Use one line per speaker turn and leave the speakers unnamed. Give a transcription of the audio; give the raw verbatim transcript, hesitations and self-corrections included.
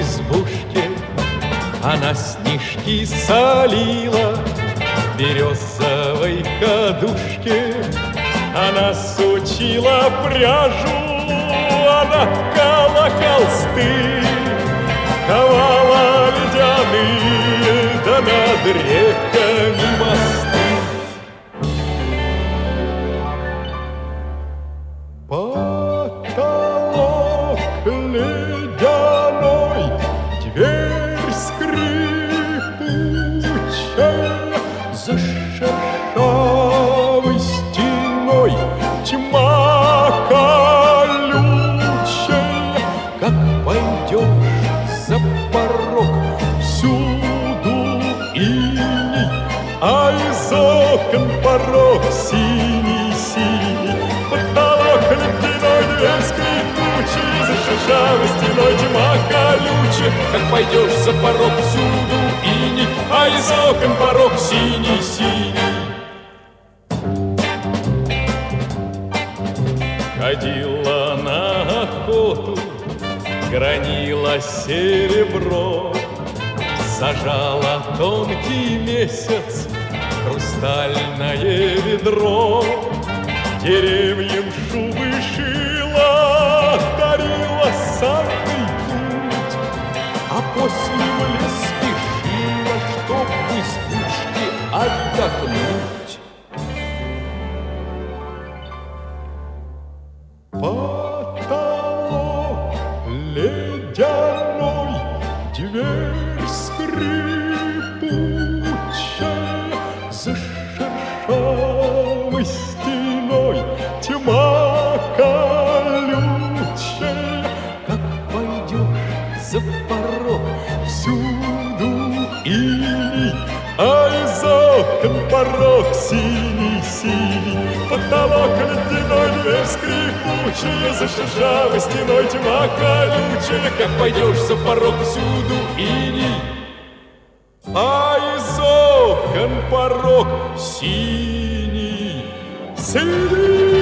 избушке она снежки солила, в березовой кадушке она сучила пряжу, она ткала холсты, ковала ледяные, да над реками мосты. Потолок ледяной, дверь скрипучая, за шершавой стеной тьма колючая. Как пойдешь за порог, всюду иней, а из окон порог синий-синий. Потолок ледяной, дверь скрипучая, за шершавой стеной тьма колючая. Как пойдешь за порог, всюду иней, а из окон порог синий-синий. Ходила на охоту, гранила серебро, сажала тонкий месяц в хрустальное ведро. Деревьям шубы шила, дарила санный путь, а после в лес спешила, чтоб в избушке отдохнуть. Потолок ледяной, дверь скрипучая, за шершавой стеной тьма колючая. Как пойдешь за порог, всюду иней, а из окон порог синий-синий. Потолок ледяной, дверь скрипучая, за шершавой стеной тьма колючая. Как пойдешь за порог, всюду иней, а из окон порог синий-синий.